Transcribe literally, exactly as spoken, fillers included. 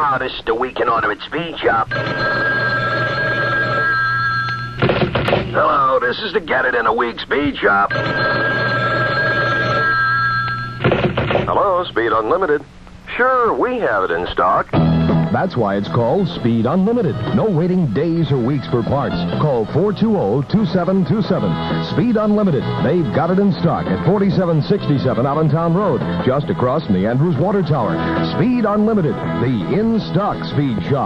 Hello, this is the Weekend Order at Speed Shop. Hello, this is the Get It in a Week Speed Shop. Hello, Speed Unlimited. Sure, we have it in stock. That's why it's called Speed Unlimited. No waiting days or weeks for parts. Call four two zero, two seven two seven. Speed Unlimited. They've got it in stock at forty-seven sixty-seven Allentown Road, just across from the Andrews Water Tower. Speed Unlimited, the in-stock speed shop.